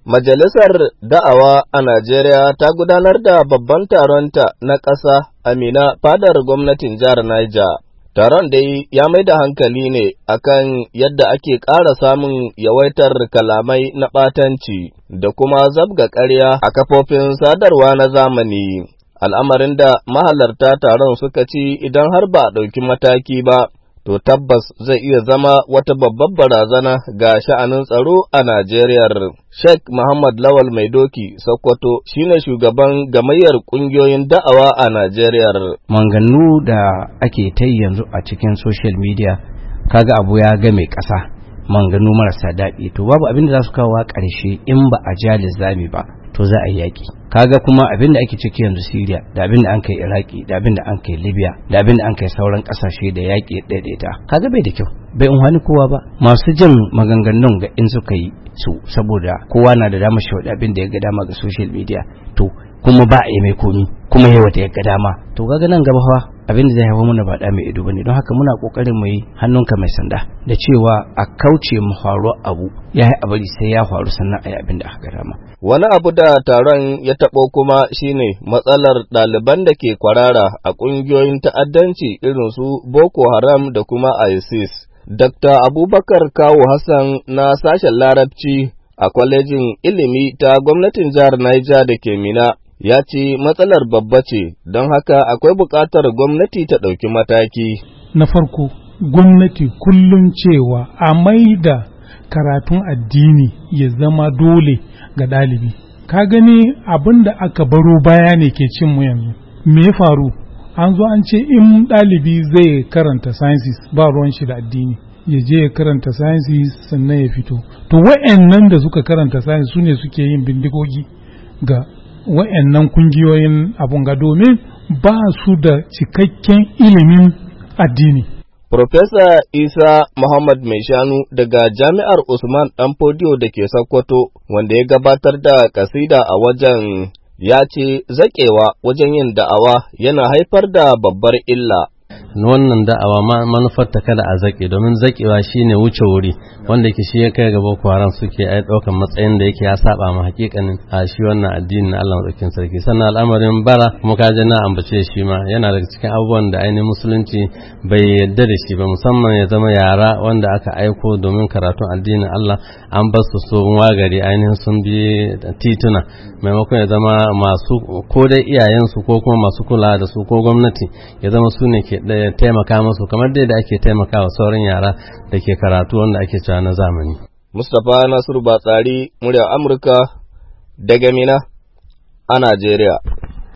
Majalisar Da'awa a Najeriya ta gudanar da babban taronta na ƙasa a Minna fadar gwamnatin jihar Niger. Taron dai ya mai da hankali ne akan yadda ake ƙara samun yawaitar kalamai na ɓatanci da kuma zabga ƙarya a kafofin sadarwa na zamani. Al'amarin da mahalarta taron suka ci idan har ba a ɗauki mataki ba, to tabbas zai iya zama wata babbar barazana ga sha'anin tsaro a Najeriya. Sheikh Muhammad Lawal Maidoki Sokoto shine shugaban gamayyar ƙungiyoyin da'awa a Najeriya. Manganu da ake ta yanzu a cikin social media, kaga abu ya ga mai ƙasa, manganu marasa daɗi, to babu abin da za su kawo ƙarshe in ba a ja lizami ba, to za a yi yaƙi. Kaga kuma abin da ake ciki yanzu Syria, da abin da an kai Iraki, da abin da an kai Libya, da abin da an kai sauran kasashe da yaƙi daidaita, kaga bai da kyau, bai unhani kowa ba. Masu jin maganganun ga in suka yi su, saboda kowa na da damar shi abin da ya ga dama ga social media, to kuma ba a yi mai komi, kuma yi wata ya ga dama, to kaga nan gaba fa abin da zai haifar mana ba da mai ido bane. Don haka muna kokarin mu yi hannunka mai sanda da cewa a kauce mu faru abu ya yi abari sai ya faru sannan a yi abin da aka dama. Wani abu da taron ya taɓo kuma shine matsalar ɗaliban da ke kwarara a ƙungiyoyin ta'addanci irin su Boko Haram da kuma ISIS. Dr. Abubakar Kawu Hassan na sashen Larabci a kwalejin ilimi ta gwamnatin jihar Niger da ke Minna ya ce matsalar babba ce, don haka akwai buƙatar gwamnati ta ɗauki mataki. Na farko, gwamnati kullum cewa a maida karatun addini ya zama dole ga ɗalibi. Ka gani abin da aka baro baya ne ke cin mu yanzu. Me ya faru? An zo an ce in ɗalibi zai karanta sciences ba ruwan shi da addini, ya je ya karanta sciences sannan ya fito. To wa'annan da suka karanta sciences su ne suke yin bindigogi ga wa'annan kungiyoyin abun ga, domin ba su da cikakken ilimin addini. Profesa Isa Muhammad Mai Shanu daga Jami'ar Usman Danfodiyo da ke Sokoto, wanda ya gabatar da kasida a wajen, ya ce zaƙewa wajen yin da'awa yana haifar da babbar illa. Wannan da'awa manufar ta kada a zaƙe, domin zaƙewa shine wuce wuri wanda yake shi ya kai ga Boko Haram suke ai ɗaukan matsayin da yake ya saba ma hakikanin a shi wannan addinin Allah madaukakin sarki. Sannan al'amarin bara kuma kaje na ambace shi ma yana daga cikin abubuwan da ainihin musulunci bai yarda da shi ba, musamman ya zama yara wanda aka aiko domin karatun addinin Allah an bar su sun wagari ainihin sun bi tituna, maimakon ya zama masu ko dai iyayensu ko kuma masu kula da su ko gwamnati ya zama su ne ke taimaka musu kamar dai da ake taimakawa sauran yara da ke karatu wanda ake cewa na zamani. Mustapha Nasiru Batsari, muryar Amurka daga Minna a Najeriya.